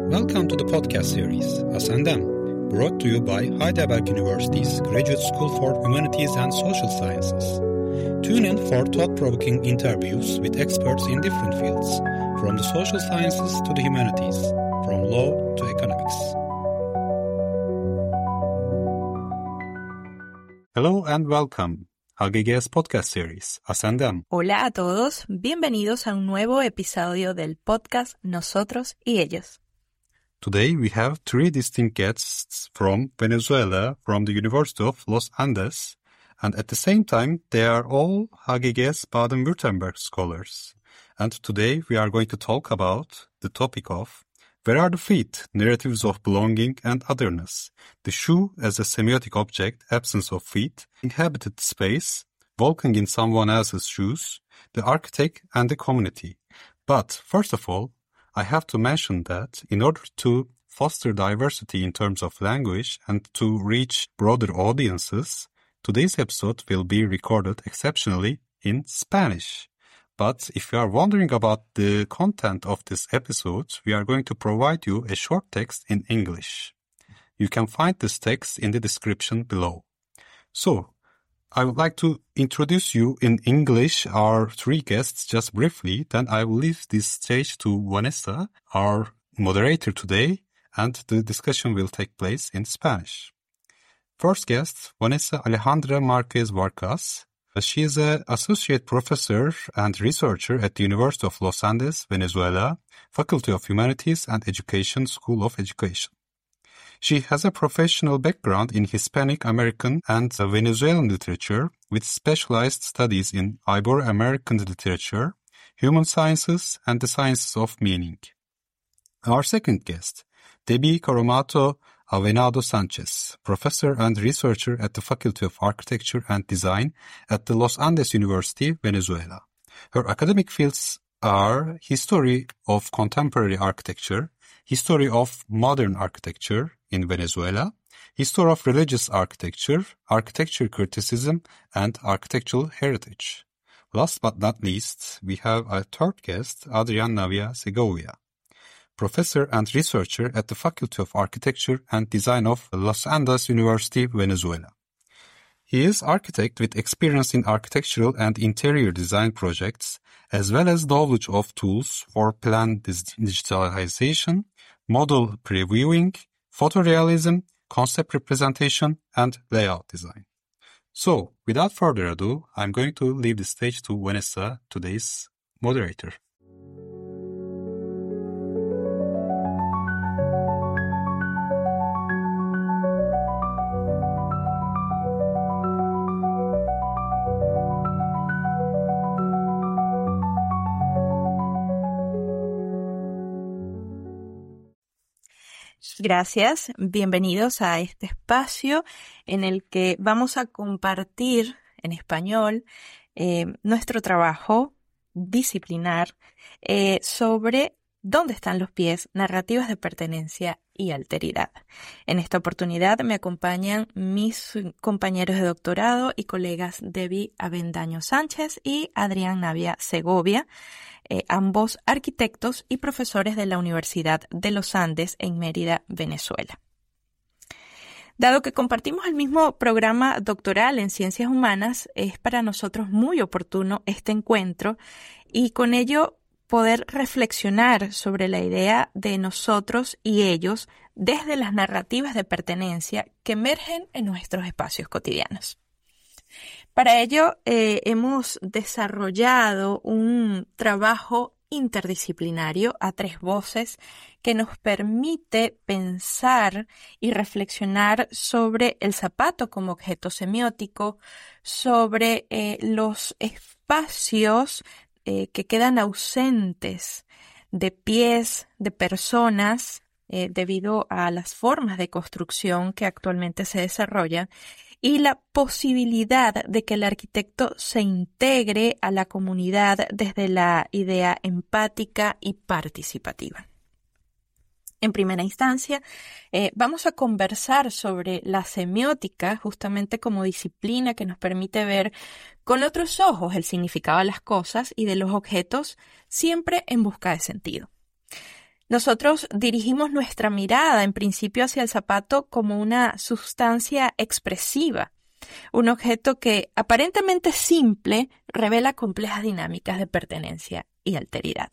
Welcome to the podcast series, Us and Them, brought to you by Heidelberg University's Graduate School for Humanities and Social Sciences. Tune in for thought-provoking interviews with experts in different fields, from the social sciences to the humanities, from law to economics. Hello and welcome. HGG's podcast series, Us and Them. Hola a todos, bienvenidos a un nuevo episodio del podcast Nosotros y Ellos. Today we have three distinct guests from Venezuela, from the University of Los Andes, and at the same time they are all HGG's Baden-Württemberg scholars. And today we are going to talk about the topic of Where are the feet? Narratives of belonging and otherness. The shoe as a semiotic object, absence of feet, inhabited space, walking in someone else's shoes, the architect and the community. But first of all, I have to mention that in order to foster diversity in terms of language and to reach broader audiences, today's episode will be recorded exceptionally in Spanish. But if you are wondering about the content of this episode, we are going to provide you a short text in English. You can find this text in the description below. So, I would like to introduce you in English our three guests just briefly, then I will leave this stage to Vanessa, our moderator today, and the discussion will take place in Spanish. First guest, Vanessa Alejandra Marquez Vargas. She is an associate professor and researcher at the University of Los Andes, Venezuela, Faculty of Humanities and Education, School of Education. She has a professional background in Hispanic American and Venezuelan literature with specialized studies in Ibero-American literature, human sciences, and the sciences of meaning. Our second guest, Debbie Coromato Avenado Sanchez, professor and researcher at the Faculty of Architecture and Design at the Los Andes University, Venezuela. Her academic fields are history of contemporary architecture, history of modern architecture in Venezuela, history of religious architecture, architecture criticism, and architectural heritage. Last but not least, we have our third guest, Adrian Navia Segovia, professor and researcher at the Faculty of Architecture and Design of Los Andes University, Venezuela. He is architect with experience in architectural and interior design projects, as well as knowledge of tools for plan digitalization, model previewing, photorealism, concept representation, and layout design. So, without further ado, I'm going to leave the stage to Vanessa, today's moderator. Gracias, bienvenidos a este espacio en el que vamos a compartir en español nuestro trabajo disciplinar sobre dónde están los pies, narrativas de pertenencia y alteridad. En esta oportunidad me acompañan mis compañeros de doctorado y colegas Debbie Avendaño Sánchez y Adrián Navia Segovia, ambos arquitectos y profesores de la Universidad de los Andes en Mérida, Venezuela. Dado que compartimos el mismo programa doctoral en Ciencias Humanas, es para nosotros muy oportuno este encuentro y con ello poder reflexionar sobre la idea de nosotros y ellos desde las narrativas de pertenencia que emergen en nuestros espacios cotidianos. Para ello, hemos desarrollado un trabajo interdisciplinario a tres voces que nos permite pensar y reflexionar sobre el zapato como objeto semiótico, sobre los espacios que quedan ausentes de pies, de personas, debido a las formas de construcción que actualmente se desarrollan, y la posibilidad de que el arquitecto se integre a la comunidad desde la idea empática y participativa. En primera instancia, vamos a conversar sobre la semiótica, justamente como disciplina que nos permite ver con otros ojos el significado de las cosas y de los objetos, siempre en busca de sentido. Nosotros dirigimos nuestra mirada en principio hacia el zapato como una sustancia expresiva, un objeto que aparentemente simple revela complejas dinámicas de pertenencia y alteridad.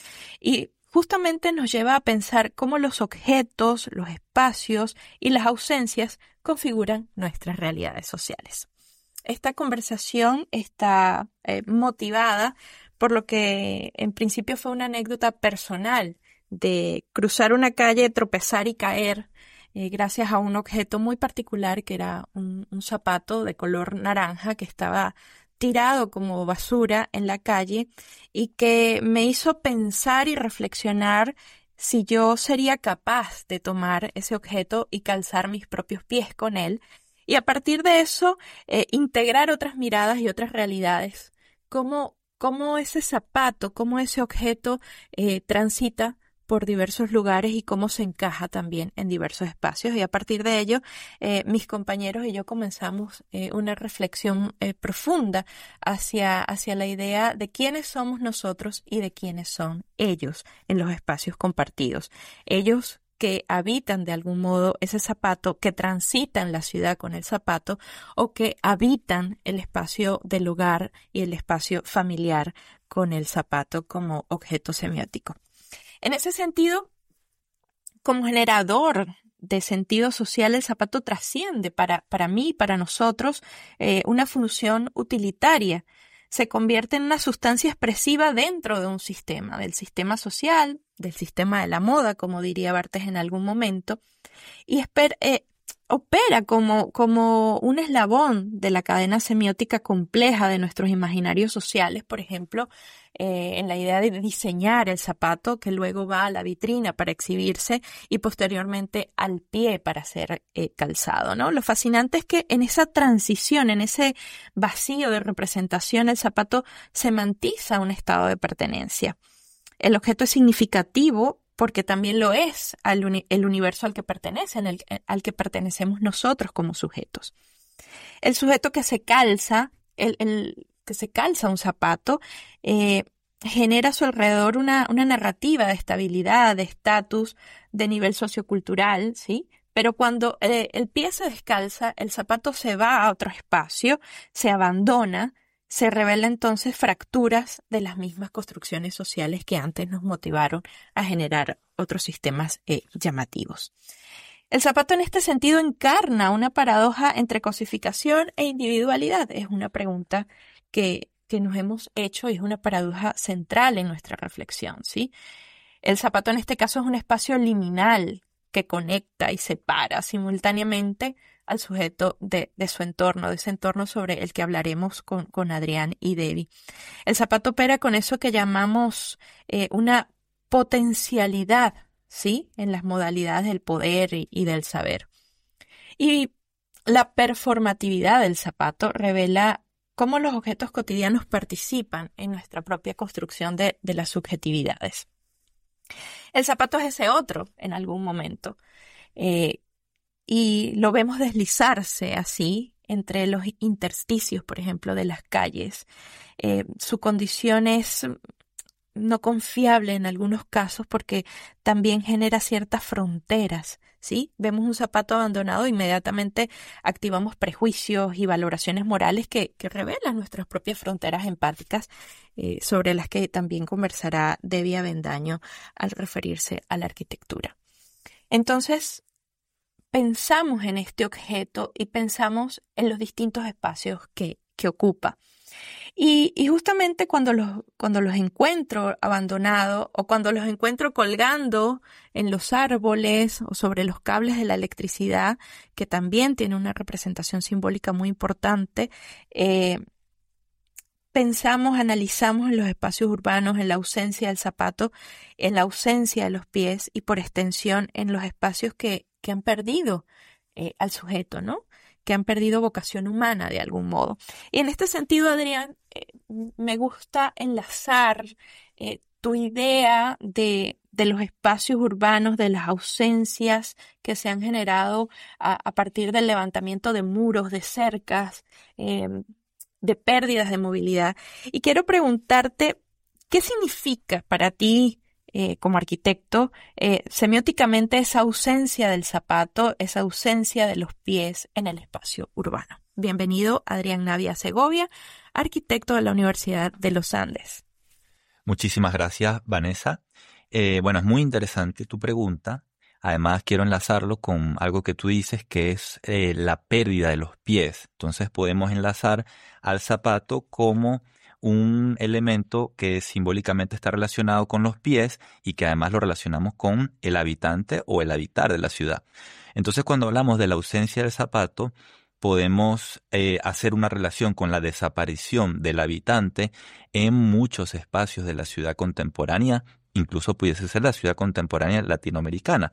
Y justamente nos lleva a pensar cómo los objetos, los espacios y las ausencias configuran nuestras realidades sociales. Esta conversación está motivada por lo que en principio fue una anécdota personal de cruzar una calle, tropezar y caer gracias a un objeto muy particular que era un zapato de color naranja que estaba tirado como basura en la calle y que me hizo pensar y reflexionar si yo sería capaz de tomar ese objeto y calzar mis propios pies con él y a partir de eso integrar otras miradas y otras realidades. Cómo ese zapato, cómo ese objeto transita por diversos lugares y cómo se encaja también en diversos espacios. Y a partir de ello, mis compañeros y yo comenzamos una reflexión profunda hacia la idea de quiénes somos nosotros y de quiénes son ellos en los espacios compartidos. Ellos que habitan de algún modo ese zapato, que transitan la ciudad con el zapato o que habitan el espacio del hogar y el espacio familiar con el zapato como objeto semiótico. En ese sentido, como generador de sentido social, el zapato trasciende para mí, para nosotros, una función utilitaria. Se convierte en una sustancia expresiva dentro de un sistema, del sistema social, del sistema de la moda, como diría Barthes en algún momento, y opera como un eslabón de la cadena semiótica compleja de nuestros imaginarios sociales, por ejemplo, en la idea de diseñar el zapato que luego va a la vitrina para exhibirse y posteriormente al pie para ser calzado, ¿no? Lo fascinante es que en esa transición, en ese vacío de representación, el zapato semantiza un estado de pertenencia. El objeto es significativo porque también lo es el universo al que pertenece, al que pertenecemos nosotros como sujetos. El sujeto que se calza, que se calza un zapato, genera a su alrededor una narrativa de estabilidad, de estatus, de nivel sociocultural, ¿sí? Pero cuando el pie se descalza, el zapato se va a otro espacio, se abandona, se revelan entonces fracturas de las mismas construcciones sociales que antes nos motivaron a generar otros sistemas llamativos. El zapato en este sentido encarna una paradoja entre cosificación e individualidad. Es una pregunta que nos hemos hecho y es una paradoja central en nuestra reflexión, ¿sí? El zapato en este caso es un espacio liminal que conecta y separa simultáneamente al sujeto de su entorno, de ese entorno sobre el que hablaremos con Adrián y Debbie. El zapato opera con eso que llamamos una potencialidad, ¿sí? En las modalidades del poder y del saber. Y la performatividad del zapato revela cómo los objetos cotidianos participan en nuestra propia construcción de las subjetividades. El zapato es ese otro en algún momento. Y lo vemos deslizarse así entre los intersticios, por ejemplo, de las calles. Su condición es no confiable en algunos casos porque también genera ciertas fronteras, ¿sí? Vemos un zapato abandonado, inmediatamente activamos prejuicios y valoraciones morales que revelan nuestras propias fronteras empáticas, sobre las que también conversará Debbie Avendaño al referirse a la arquitectura. Entonces, pensamos en este objeto y pensamos en los distintos espacios que ocupa. Y justamente cuando los encuentro abandonados o cuando los encuentro colgando en los árboles o sobre los cables de la electricidad, que también tiene una representación simbólica muy importante, pensamos, analizamos en los espacios urbanos, en la ausencia del zapato, en la ausencia de los pies y por extensión en los espacios que han perdido al sujeto, ¿no? Que han perdido vocación humana de algún modo. Y en este sentido, Adrián, me gusta enlazar tu idea de los espacios urbanos, de las ausencias que se han generado a partir del levantamiento de muros, de cercas, de pérdidas de movilidad. Y quiero preguntarte, ¿qué significa para ti como arquitecto, semióticamente esa ausencia del zapato, esa ausencia de los pies en el espacio urbano. Bienvenido, Adrián Navia Segovia, arquitecto de la Universidad de los Andes. Muchísimas gracias, Vanessa. Bueno, es muy interesante tu pregunta. Además, quiero enlazarlo con algo que tú dices, que es la pérdida de los pies. Entonces, podemos enlazar al zapato como un elemento que simbólicamente está relacionado con los pies y que además lo relacionamos con el habitante o el habitar de la ciudad. Entonces, cuando hablamos de la ausencia del zapato, podemos hacer una relación con la desaparición del habitante en muchos espacios de la ciudad contemporánea, incluso pudiese ser la ciudad contemporánea latinoamericana,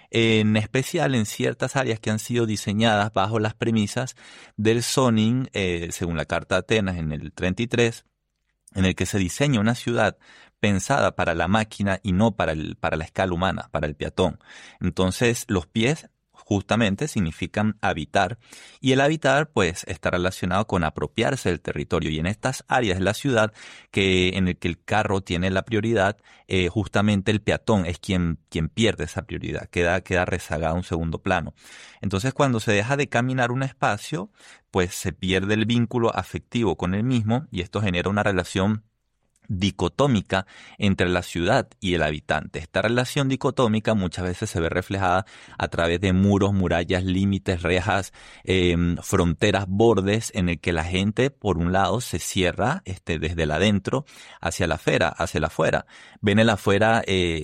en especial en ciertas áreas que han sido diseñadas bajo las premisas del zoning, según la Carta de Atenas en el 33, en el que se diseña una ciudad pensada para la máquina y no para la escala humana, para el peatón. Entonces, los pies justamente significan habitar, y el habitar pues está relacionado con apropiarse del territorio, y en estas áreas de la ciudad en el que el carro tiene la prioridad, justamente el peatón es quien pierde esa prioridad, queda rezagado a un segundo plano. Entonces, cuando se deja de caminar un espacio, pues se pierde el vínculo afectivo con el mismo, y esto genera una relación dicotómica entre la ciudad y el habitante. Esta relación dicotómica muchas veces se ve reflejada a través de muros, murallas, límites, rejas, fronteras, bordes, en el que la gente, por un lado, se cierra desde el adentro hacia la afuera. Ven en la afuera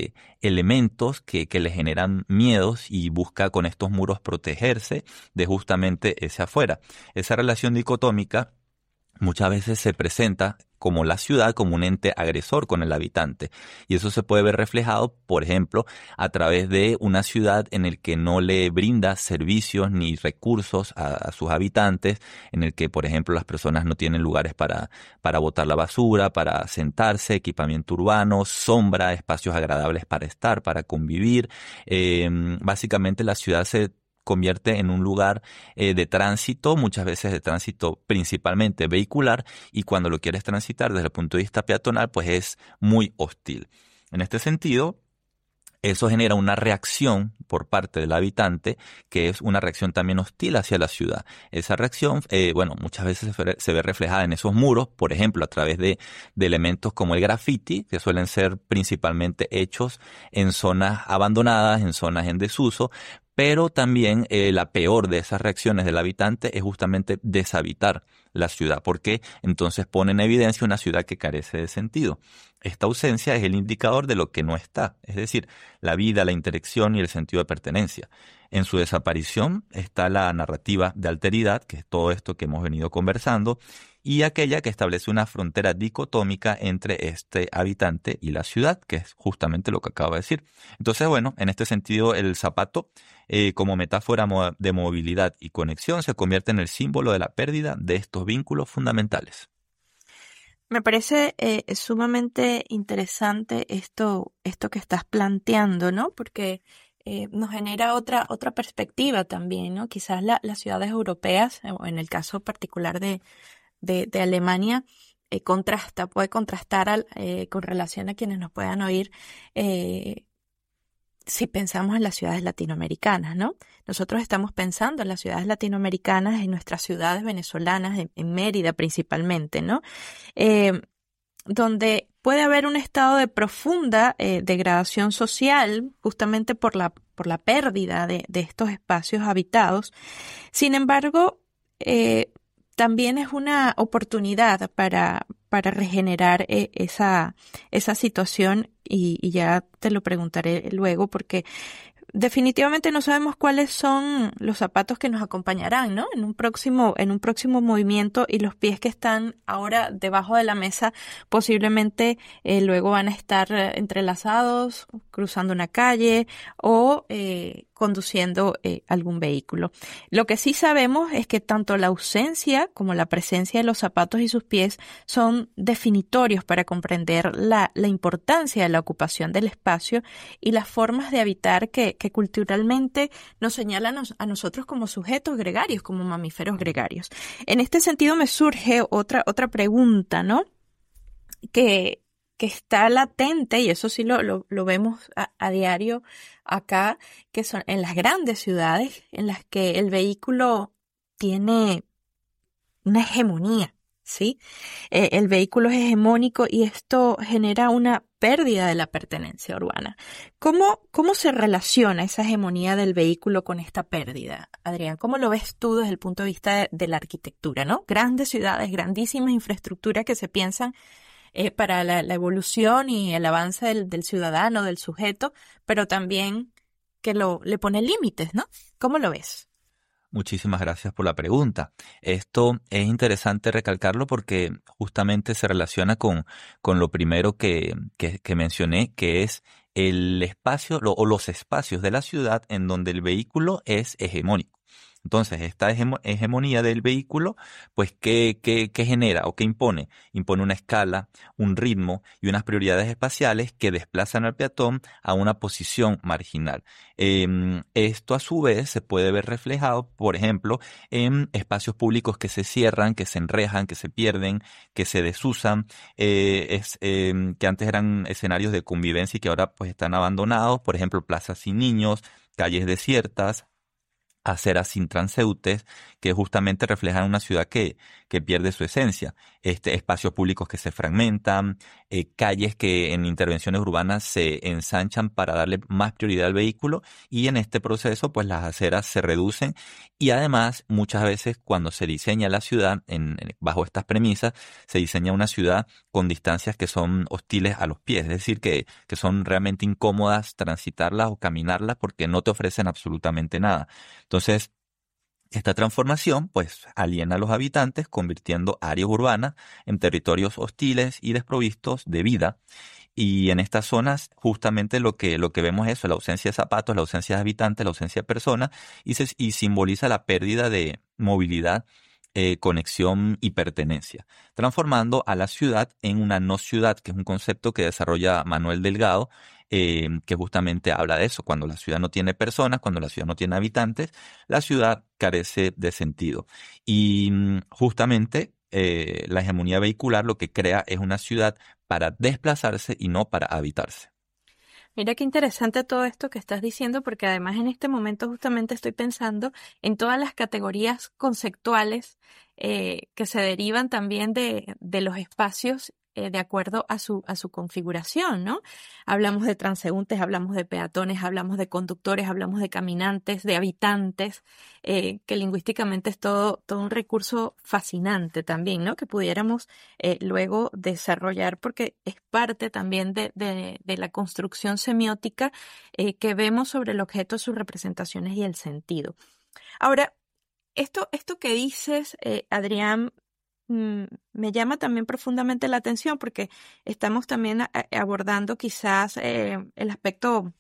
elementos que le generan miedos, y busca con estos muros protegerse de justamente ese afuera. Esa relación dicotómica muchas veces se presenta como la ciudad como un ente agresor con el habitante, y eso se puede ver reflejado, por ejemplo, a través de una ciudad en el que no le brinda servicios ni recursos a sus habitantes, en el que, por ejemplo, las personas no tienen lugares para botar la basura, para sentarse, equipamiento urbano, sombra, espacios agradables para estar, para convivir. Básicamente la ciudad se convierte en un lugar de tránsito, muchas veces de tránsito principalmente vehicular, y cuando lo quieres transitar desde el punto de vista peatonal, pues es muy hostil. En este sentido, eso genera una reacción por parte del habitante, que es una reacción también hostil hacia la ciudad. Esa reacción, muchas veces se ve reflejada en esos muros, por ejemplo, a través de elementos como el graffiti, que suelen ser principalmente hechos en zonas abandonadas, en zonas en desuso, pero también la peor de esas reacciones del habitante es justamente deshabitar la ciudad, porque entonces pone en evidencia una ciudad que carece de sentido. Esta ausencia es el indicador de lo que no está, es decir, la vida, la interacción y el sentido de pertenencia. En su desaparición está la narrativa de alteridad, que es todo esto que hemos venido conversando, y aquella que establece una frontera dicotómica entre este habitante y la ciudad, que es justamente lo que acabo de decir. Entonces, en este sentido, el zapato, como metáfora de movilidad y conexión, se convierte en el símbolo de la pérdida de estos vínculos fundamentales. Me parece sumamente interesante esto que estás planteando, ¿no? Porque nos genera otra perspectiva también, ¿no? Quizás las ciudades europeas, o en el caso particular de Alemania, puede contrastar con relación a quienes nos puedan oír, si pensamos en las ciudades latinoamericanas, ¿no? Nosotros estamos pensando en las ciudades latinoamericanas, en nuestras ciudades venezolanas, en Mérida principalmente, ¿no? Donde puede haber un estado de profunda degradación social, justamente por la pérdida de estos espacios habitados. Sin embargo, también es una oportunidad para regenerar esa situación, y ya te lo preguntaré luego, porque definitivamente no sabemos cuáles son los zapatos que nos acompañarán, ¿no? En un próximo movimiento, y los pies que están ahora debajo de la mesa posiblemente luego van a estar entrelazados, cruzando una calle o conduciendo algún vehículo. Lo que sí sabemos es que tanto la ausencia como la presencia de los zapatos y sus pies son definitorios para comprender la importancia de la ocupación del espacio y las formas de habitar que culturalmente nos señalan a nosotros como sujetos gregarios, como mamíferos gregarios. En este sentido me surge otra pregunta, ¿no? Que que está latente, y eso sí lo vemos a diario acá, que son en las grandes ciudades en las que el vehículo tiene una hegemonía, ¿sí? El vehículo es hegemónico y esto genera una pérdida de la pertenencia urbana. ¿Cómo se relaciona esa hegemonía del vehículo con esta pérdida, Adrián? ¿Cómo lo ves tú desde el punto de vista de la arquitectura, ¿no? Grandes ciudades, grandísimas infraestructuras que se piensan para la evolución y el avance del ciudadano, del sujeto, pero también que le pone límites, ¿no? ¿Cómo lo ves? Muchísimas gracias por la pregunta. Esto es interesante recalcarlo porque justamente se relaciona con lo primero que mencioné, que es el espacio o los espacios de la ciudad en donde el vehículo es hegemónico. Entonces, esta hegemonía del vehículo, pues, ¿qué genera o qué impone? Impone una escala, un ritmo y unas prioridades espaciales que desplazan al peatón a una posición marginal. Esto, a su vez, se puede ver reflejado, por ejemplo, en espacios públicos que se cierran, que se enrejan, que se pierden, que se desusan, que antes eran escenarios de convivencia y que ahora, pues, están abandonados. Por ejemplo, plazas sin niños, calles desiertas, aceras sin transeúntes, que justamente reflejan una ciudad que pierde su esencia. Espacios públicos que se fragmentan, calles que en intervenciones urbanas se ensanchan para darle más prioridad al vehículo, y en este proceso pues las aceras se reducen, y además muchas veces cuando se diseña la ciudad bajo estas premisas, se diseña una ciudad con distancias que son hostiles a los pies, es decir, que son realmente incómodas transitarlas o caminarlas porque no te ofrecen absolutamente nada. Entonces, esta transformación pues aliena a los habitantes, convirtiendo áreas urbanas en territorios hostiles y desprovistos de vida. Y en estas zonas justamente lo que vemos es eso, la ausencia de zapatos, la ausencia de habitantes, la ausencia de personas, y simboliza la pérdida de movilidad, conexión y pertenencia, transformando a la ciudad en una no ciudad, que es un concepto que desarrolla Manuel Delgado, que justamente habla de eso. Cuando la ciudad no tiene personas, cuando la ciudad no tiene habitantes, la ciudad carece de sentido. Y justamente la hegemonía vehicular lo que crea es una ciudad para desplazarse y no para habitarse. Mira qué interesante todo esto que estás diciendo, porque además en este momento justamente estoy pensando en todas las categorías conceptuales que se derivan también de los espacios de acuerdo a su configuración, ¿no? Hablamos de transeúntes, hablamos de peatones, hablamos de conductores, hablamos de caminantes, de habitantes, que lingüísticamente es todo un recurso fascinante también, ¿no? Que pudiéramos luego desarrollar, porque es parte también de la construcción semiótica que vemos sobre el objeto, sus representaciones y el sentido. Ahora, esto que dices, Adrián, me llama también profundamente la atención, porque estamos también abordando quizás el aspecto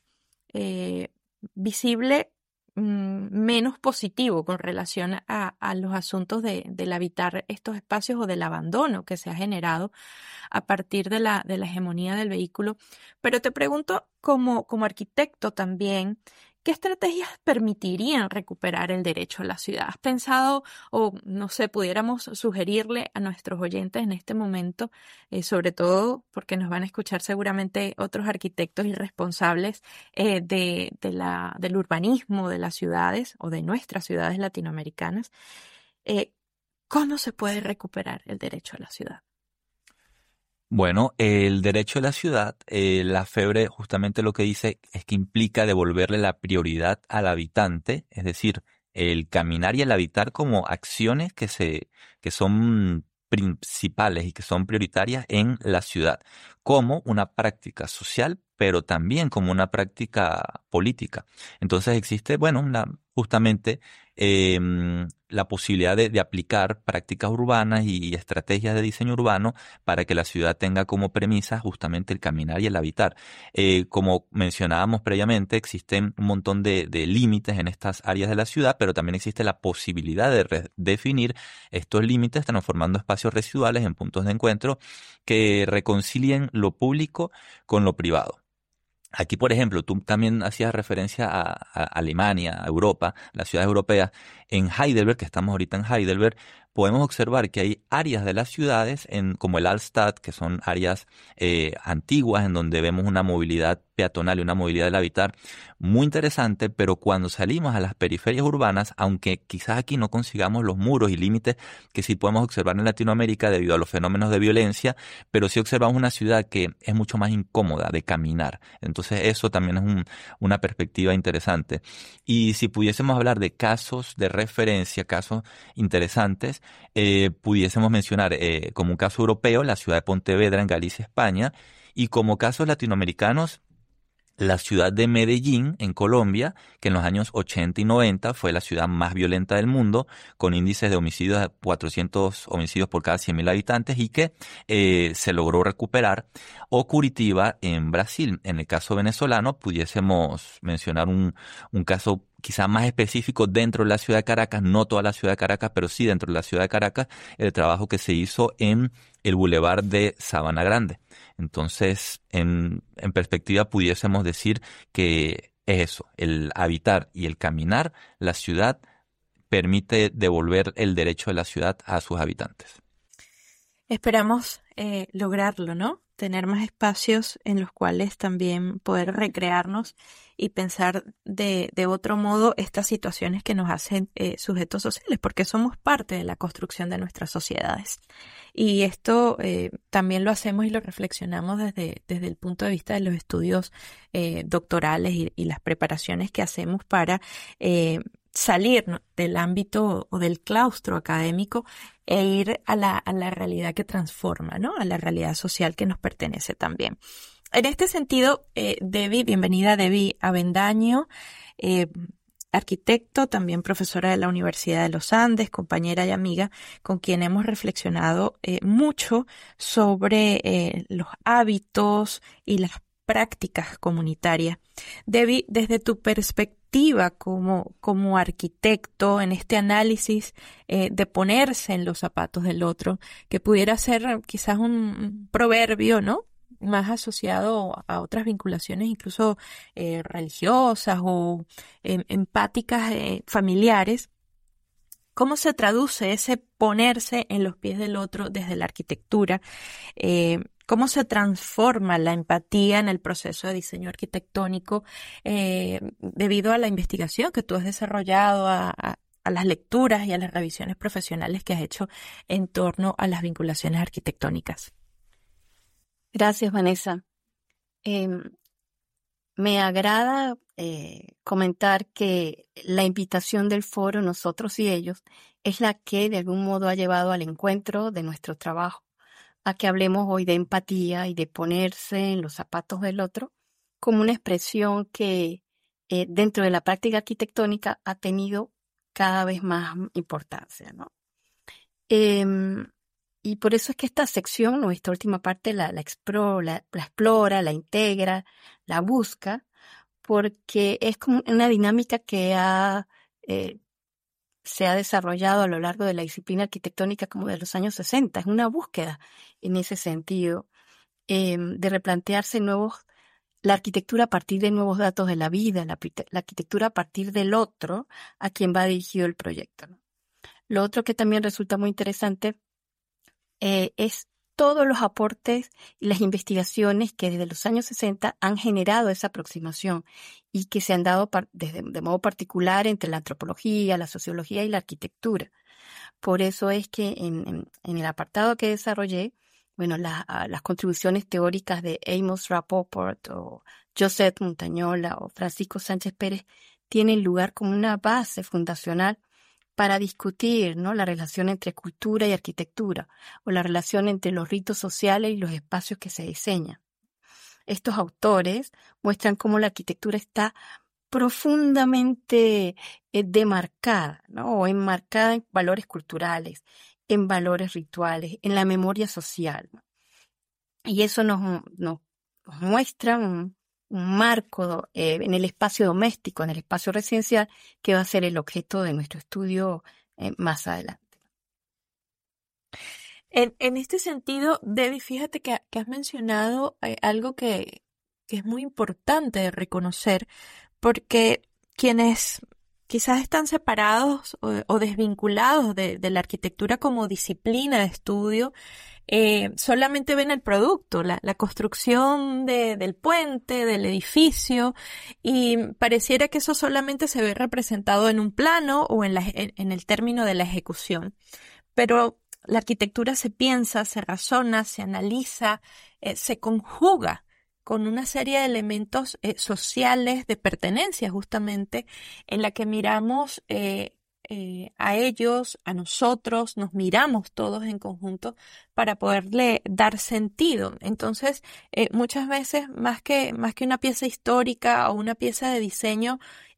visible menos positivo con relación a los asuntos del habitar estos espacios o del abandono que se ha generado a partir de la hegemonía del vehículo. Pero te pregunto, como arquitecto también, ¿qué estrategias permitirían recuperar el derecho a la ciudad? ¿Has pensado, o no sé, pudiéramos sugerirle a nuestros oyentes en este momento, sobre todo porque nos van a escuchar seguramente otros arquitectos y responsables del urbanismo de las ciudades o de nuestras ciudades latinoamericanas, cómo se puede recuperar el derecho a la ciudad? Bueno, el derecho a la ciudad, la FEBRE justamente lo que dice es que implica devolverle la prioridad al habitante, es decir, el caminar y el habitar como acciones que son principales y que son prioritarias en la ciudad, como una práctica social, pero también como una práctica política. Entonces existe, bueno, justamente la posibilidad de aplicar prácticas urbanas y estrategias de diseño urbano para que la ciudad tenga como premisa justamente el caminar y el habitar. Como mencionábamos previamente, existen un montón de límites en estas áreas de la ciudad, pero también existe la posibilidad de redefinir estos límites transformando espacios residuales en puntos de encuentro que reconcilien lo público con lo privado. Aquí, por ejemplo, tú también hacías referencia a Alemania, a Europa, las ciudades europeas. En Heidelberg, que estamos ahorita en Heidelberg, podemos observar que hay áreas de las ciudades, como el Altstadt, que son áreas antiguas, en donde vemos una movilidad peatonal y una movilidad del habitar muy interesante, pero cuando salimos a las periferias urbanas, aunque quizás aquí no consigamos los muros y límites que sí podemos observar en Latinoamérica debido a los fenómenos de violencia, pero sí observamos una ciudad que es mucho más incómoda de caminar. Entonces eso también es una perspectiva interesante. Y si pudiésemos hablar de casos de referencia, casos interesantes, pudiésemos mencionar como un caso europeo la ciudad de Pontevedra en Galicia, España, y como casos latinoamericanos, la ciudad de Medellín, en Colombia, que en los años 80 y 90 fue la ciudad más violenta del mundo, con índices de homicidios de 400 homicidios por cada 100.000 habitantes y que se logró recuperar. O Curitiba, en Brasil. En el caso venezolano, pudiésemos mencionar un caso quizá más específico dentro de la ciudad de Caracas, no toda la ciudad de Caracas, pero sí dentro de la ciudad de Caracas, el trabajo que se hizo en el Boulevard de Sabana Grande. Entonces, en perspectiva, pudiésemos decir que es eso, el habitar y el caminar la ciudad permite devolver el derecho de la ciudad a sus habitantes. Esperamos lograrlo, ¿no? Tener más espacios en los cuales también poder recrearnos y pensar de otro modo estas situaciones que nos hacen sujetos sociales, porque somos parte de la construcción de nuestras sociedades. Y esto también lo hacemos y lo reflexionamos desde el punto de vista de los estudios doctorales y las preparaciones que hacemos para salir, ¿no?, del ámbito o del claustro académico e ir a la realidad que transforma, ¿no?, a la realidad social que nos pertenece también. En este sentido, bienvenida Debbie Avendaño, arquitecto, también profesora de la Universidad de los Andes, compañera y amiga con quien hemos reflexionado mucho sobre los hábitos y las prácticas comunitarias. Debbie, desde tu perspectiva como arquitecto, en este análisis de ponerse en los zapatos del otro, que pudiera ser quizás un proverbio, ¿no?, más asociado a otras vinculaciones incluso religiosas o empáticas familiares, ¿cómo se traduce ese ponerse en los pies del otro desde la arquitectura? ¿Cómo se transforma la empatía en el proceso de diseño arquitectónico debido a la investigación que tú has desarrollado, a las lecturas y a las revisiones profesionales que has hecho en torno a las vinculaciones arquitectónicas? Gracias, Vanessa. Me agrada comentar que la invitación del foro Nosotros y Ellos es la que de algún modo ha llevado al encuentro de nuestro trabajo, a que hablemos hoy de empatía y de ponerse en los zapatos del otro como una expresión que dentro de la práctica arquitectónica ha tenido cada vez más importancia, ¿no? Y por eso es que esta sección o esta última parte la explora, la integra, la busca, porque es como una dinámica que se ha desarrollado a lo largo de la disciplina arquitectónica como de los años 60. Es una búsqueda en ese sentido, de replantearse la arquitectura a partir de nuevos datos de la vida, la arquitectura a partir del otro a quien va dirigido el proyecto, ¿no? Lo otro que también resulta muy interesante es todos los aportes y las investigaciones que desde los años 60 han generado esa aproximación y que se han dado de modo particular entre la antropología, la sociología y la arquitectura. Por eso es que en el apartado que desarrollé, bueno, las contribuciones teóricas de Amos Rapoport o Josette Montañola o Francisco Sánchez Pérez tienen lugar como una base fundacional para discutir, ¿no?, la relación entre cultura y arquitectura o la relación entre los ritos sociales y los espacios que se diseñan. Estos autores muestran cómo la arquitectura está profundamente demarcada, ¿no?, o enmarcada en valores culturales, en valores rituales, en la memoria social, ¿no? Y eso nos muestra un marco en el espacio doméstico, en el espacio residencial, que va a ser el objeto de nuestro estudio más adelante. En este sentido, Debbie, fíjate que has mencionado algo que es muy importante de reconocer, porque quienes quizás están separados o desvinculados de la arquitectura como disciplina de estudio, solamente ven el producto, la construcción del puente, del edificio, y pareciera que eso solamente se ve representado en un plano o en el término de la ejecución. Pero la arquitectura se piensa, se razona, se analiza, se conjuga con una serie de elementos sociales de pertenencia, justamente, en la que miramos a ellos, a nosotros, nos miramos todos en conjunto para poderle dar sentido. Entonces, muchas veces, más que una pieza histórica o una pieza de diseño,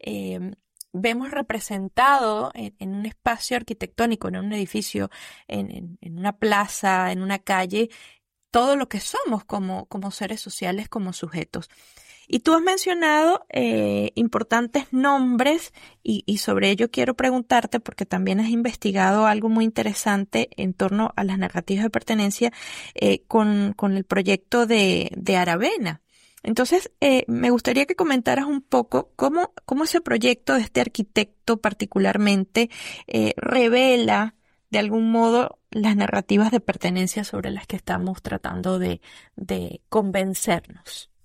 vemos representado en un espacio arquitectónico, en un edificio, en una plaza, en una calle, todo lo que somos como seres sociales, como sujetos. Y tú has mencionado importantes nombres y sobre ello quiero preguntarte porque también has investigado algo muy interesante en torno a las narrativas de pertenencia con el proyecto de Aravena. Entonces, me gustaría que comentaras un poco cómo ese proyecto de este arquitecto particularmente revela de algún modo las narrativas de pertenencia sobre las que estamos tratando de convencernos.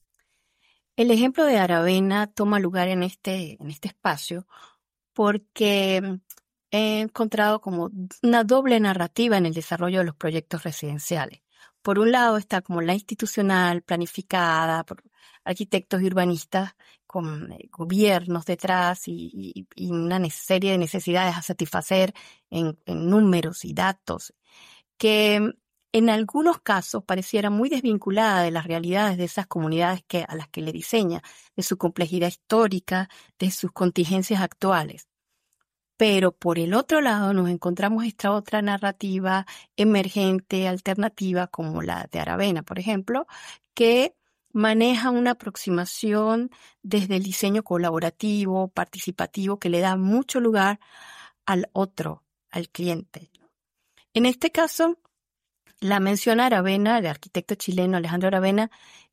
El ejemplo de Aravena toma lugar en este espacio porque he encontrado como una doble narrativa en el desarrollo de los proyectos residenciales. Por un lado está como la institucional, planificada por arquitectos y urbanistas con gobiernos detrás y una serie de necesidades a satisfacer en números y datos, que en algunos casos pareciera muy desvinculada de las realidades de esas comunidades a las que le diseña, de su complejidad histórica, de sus contingencias actuales. Pero por el otro lado nos encontramos esta otra narrativa emergente, alternativa, como la de Aravena, por ejemplo, que maneja una aproximación desde el diseño colaborativo, participativo, que le da mucho lugar al otro, al cliente. En este caso, la menciona Aravena, el arquitecto chileno Alejandro Aravena,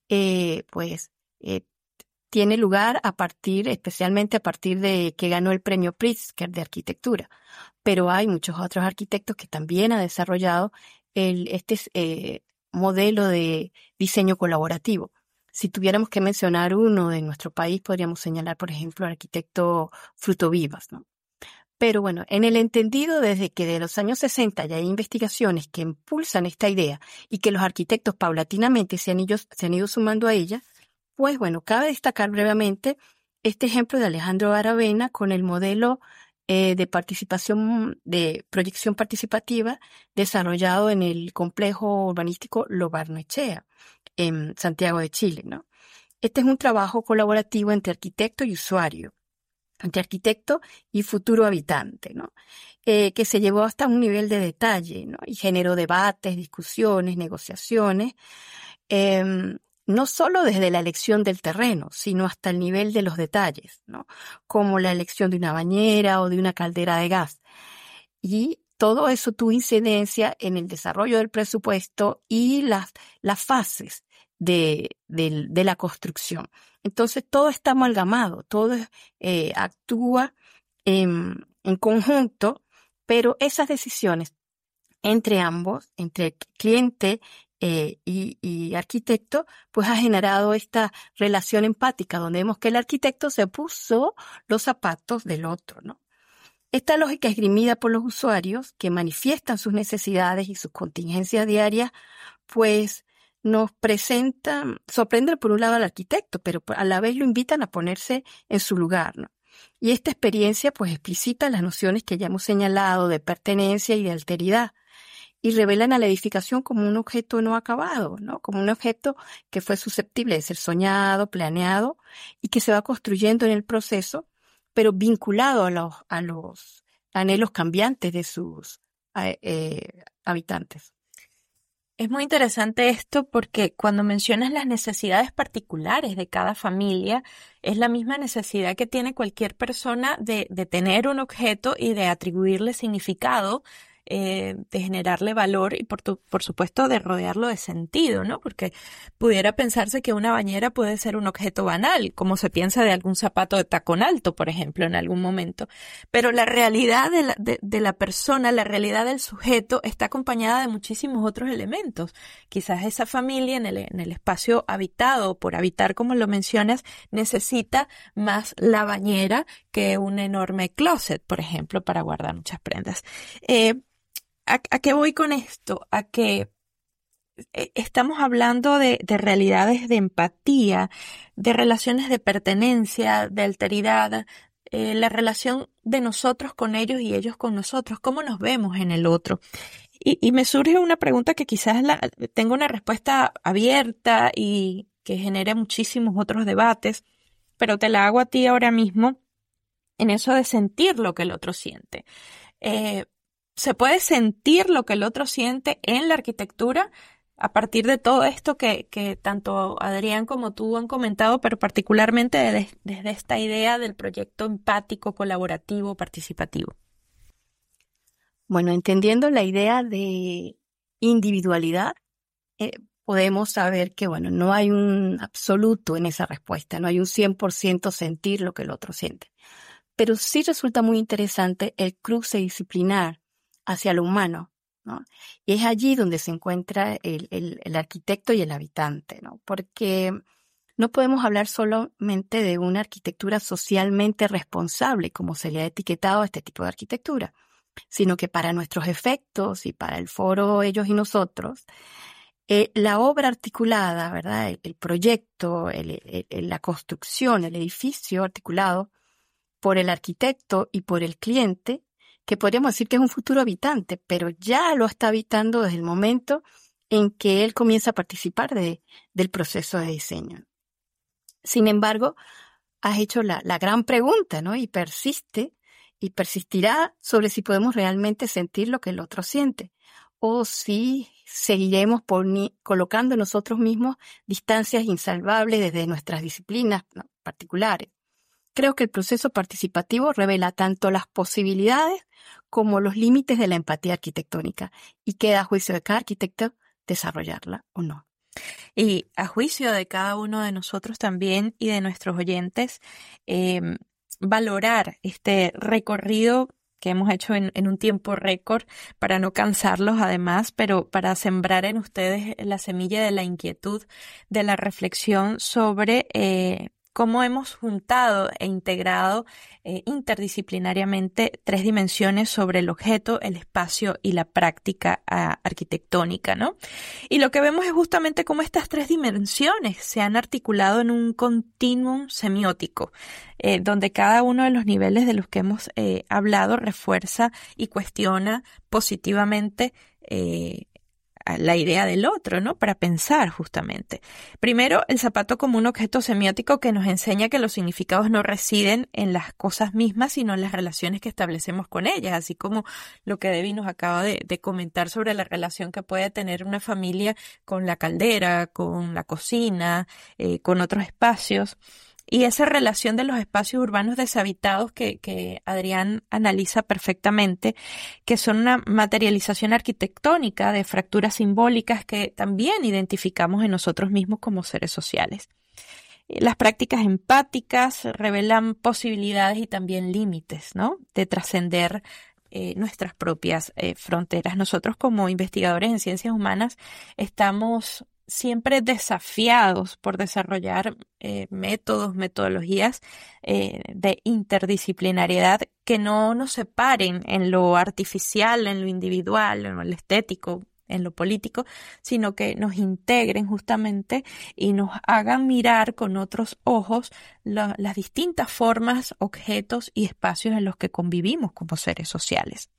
tiene lugar especialmente a partir de que ganó el premio Pritzker de arquitectura. Pero hay muchos otros arquitectos que también han desarrollado este modelo de diseño colaborativo. Si tuviéramos que mencionar uno de nuestro país, podríamos señalar, por ejemplo, al arquitecto Frutovivas, ¿no? Pero bueno, en el entendido desde que de los años 60 ya hay investigaciones que impulsan esta idea y que los arquitectos paulatinamente se han ido sumando a ella, pues bueno, cabe destacar brevemente este ejemplo de Alejandro Aravena con el modelo de proyección participativa desarrollado en el complejo urbanístico Lo Barnechea, en Santiago de Chile, ¿no? Este es un trabajo colaborativo entre arquitecto y usuario, entre arquitecto y futuro habitante, ¿no? Que se llevó hasta un nivel de detalle, ¿no? Y generó debates, discusiones, negociaciones, no solo desde la elección del terreno, sino hasta el nivel de los detalles, ¿no? Como la elección de una bañera o de una caldera de gas. Y todo eso tuvo incidencia en el desarrollo del presupuesto y las fases de la construcción. Entonces todo está amalgamado, todo actúa en conjunto, pero esas decisiones entre ambos, entre cliente y arquitecto, pues ha generado esta relación empática donde vemos que el arquitecto se puso los zapatos del otro, ¿no? Esta lógica esgrimida por los usuarios que manifiestan sus necesidades y sus contingencias diarias, pues nos sorprende por un lado al arquitecto, pero a la vez lo invitan a ponerse en su lugar, ¿no? Y esta experiencia pues explicita las nociones que ya hemos señalado de pertenencia y de alteridad, y revelan a la edificación como un objeto no acabado, ¿no? Como un objeto que fue susceptible de ser soñado, planeado y que se va construyendo en el proceso, pero vinculado a los anhelos cambiantes de sus habitantes. Es muy interesante esto porque cuando mencionas las necesidades particulares de cada familia, es la misma necesidad que tiene cualquier persona de tener un objeto y de atribuirle significado de generarle valor y por supuesto de rodearlo de sentido, ¿no? Porque pudiera pensarse que una bañera puede ser un objeto banal, como se piensa de algún zapato de tacón alto, por ejemplo, en algún momento. Pero la realidad de la persona, la realidad del sujeto está acompañada de muchísimos otros elementos. Quizás esa familia en el espacio habitado, por habitar como lo mencionas, necesita más la bañera que un enorme closet, por ejemplo, para guardar muchas prendas. ¿A qué voy con esto? A que estamos hablando de realidades de empatía, de relaciones de pertenencia, de alteridad, la relación de nosotros con ellos y ellos con nosotros, cómo nos vemos en el otro. Y me surge una pregunta que quizás tenga una respuesta abierta y que genere muchísimos otros debates, pero te la hago a ti ahora mismo en eso de sentir lo que el otro siente. ¿Se puede sentir lo que el otro siente en la arquitectura a partir de todo esto que tanto Adrián como tú han comentado, pero particularmente desde esta idea del proyecto empático, colaborativo, participativo? Bueno, entendiendo la idea de individualidad, podemos saber que, bueno, no hay un absoluto en esa respuesta, no hay un 100% sentir lo que el otro siente. Pero sí resulta muy interesante el cruce disciplinar hacia lo humano, ¿no? Y es allí donde se encuentra el arquitecto y el habitante, ¿no? Porque no podemos hablar solamente de una arquitectura socialmente responsable, como se le ha etiquetado a este tipo de arquitectura, sino que para nuestros efectos y para el foro ellos y nosotros, la obra articulada, ¿verdad? El proyecto, la construcción, el edificio articulado por el arquitecto y por el cliente, que podríamos decir que es un futuro habitante, pero ya lo está habitando desde el momento en que él comienza a participar del proceso de diseño. Sin embargo, has hecho la gran pregunta, ¿no? Y persiste y persistirá sobre si podemos realmente sentir lo que el otro siente, o si seguiremos colocando nosotros mismos distancias insalvables desde nuestras disciplinas, ¿no?, particulares. Creo que el proceso participativo revela tanto las posibilidades como los límites de la empatía arquitectónica y queda a juicio de cada arquitecto desarrollarla o no. Y a juicio de cada uno de nosotros también y de nuestros oyentes, valorar este recorrido que hemos hecho en un tiempo récord para no cansarlos además, pero para sembrar en ustedes la semilla de la inquietud, de la reflexión sobre cómo hemos juntado e integrado interdisciplinariamente tres dimensiones sobre el objeto, el espacio y la práctica arquitectónica, ¿no? Y lo que vemos es justamente cómo estas tres dimensiones se han articulado en un continuum semiótico, donde cada uno de los niveles de los que hemos hablado refuerza y cuestiona positivamente la idea del otro, ¿no? Para pensar justamente. Primero, el zapato como un objeto semiótico que nos enseña que los significados no residen en las cosas mismas, sino en las relaciones que establecemos con ellas, así como lo que Debbie nos acaba de comentar sobre la relación que puede tener una familia con la caldera, con la cocina, con otros espacios. Y esa relación de los espacios urbanos deshabitados que Adrián analiza perfectamente, que son una materialización arquitectónica de fracturas simbólicas que también identificamos en nosotros mismos como seres sociales. Las prácticas empáticas revelan posibilidades y también límites, ¿no?, de trascender nuestras propias fronteras. Nosotros como investigadores en ciencias humanas estamos siempre desafiados por desarrollar metodologías de interdisciplinariedad que no nos separen en lo artificial, en lo individual, en lo estético, en lo político, sino que nos integren justamente y nos hagan mirar con otros ojos las distintas formas, objetos y espacios en los que convivimos como seres sociales.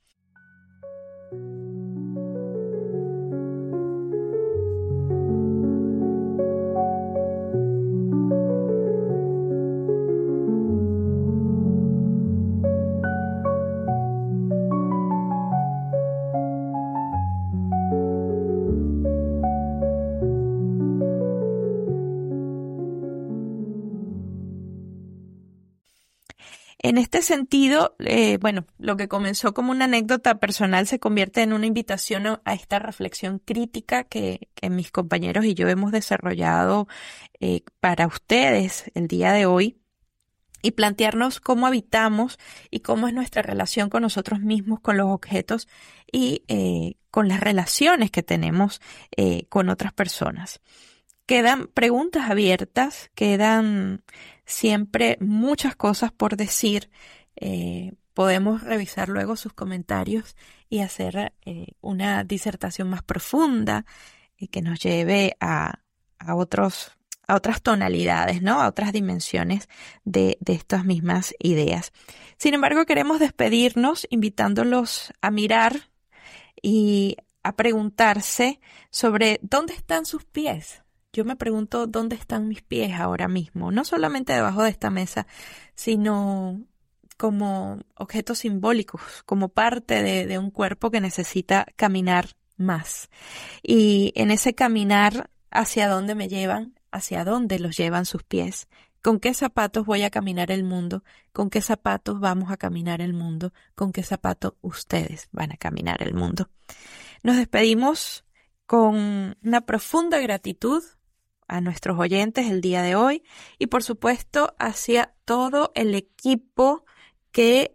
En este sentido, bueno, lo que comenzó como una anécdota personal se convierte en una invitación a esta reflexión crítica que mis compañeros y yo hemos desarrollado para ustedes el día de hoy, y plantearnos cómo habitamos y cómo es nuestra relación con nosotros mismos, con los objetos y con las relaciones que tenemos con otras personas. Quedan preguntas abiertas, quedan siempre muchas cosas por decir. Podemos revisar luego sus comentarios y hacer una disertación más profunda que nos lleve a otras tonalidades, ¿no? A otras dimensiones de estas mismas ideas. Sin embargo, queremos despedirnos invitándolos a mirar y a preguntarse sobre dónde están sus pies. Yo me pregunto dónde están mis pies ahora mismo, no solamente debajo de esta mesa, sino como objetos simbólicos, como parte de un cuerpo que necesita caminar más. Y en ese caminar, ¿hacia dónde me llevan? ¿Hacia dónde los llevan sus pies? ¿Con qué zapatos voy a caminar el mundo? ¿Con qué zapatos vamos a caminar el mundo? ¿Con qué zapatos ustedes van a caminar el mundo? Nos despedimos con una profunda gratitud a nuestros oyentes el día de hoy y por supuesto hacia todo el equipo que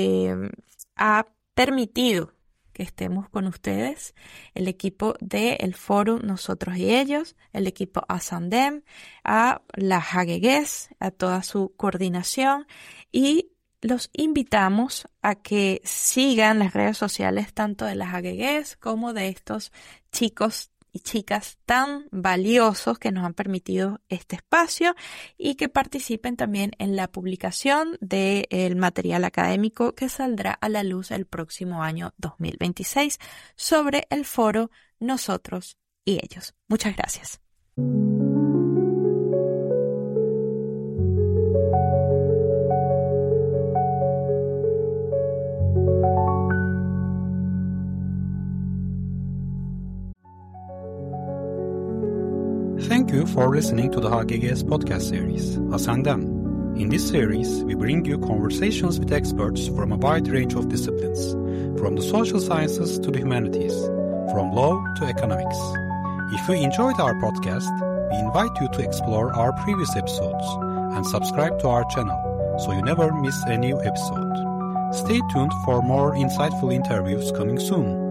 ha permitido que estemos con ustedes, el equipo del Foro Nosotros y Ellos, el equipo ASANDEM, a la Haguegués, a toda su coordinación, y los invitamos a que sigan las redes sociales tanto de la Haguegués como de estos chicos y chicas tan valiosos que nos han permitido este espacio y que participen también en la publicación del material académico que saldrá a la luz el próximo año 2026 sobre el foro Nosotros y Ellos. Muchas gracias. Thank you for listening to the HGGS podcast series, ASANDEM. In this series, we bring you conversations with experts from a wide range of disciplines, from the social sciences to the humanities, from law to economics. If you enjoyed our podcast, we invite you to explore our previous episodes and subscribe to our channel so you never miss a new episode. Stay tuned for more insightful interviews coming soon.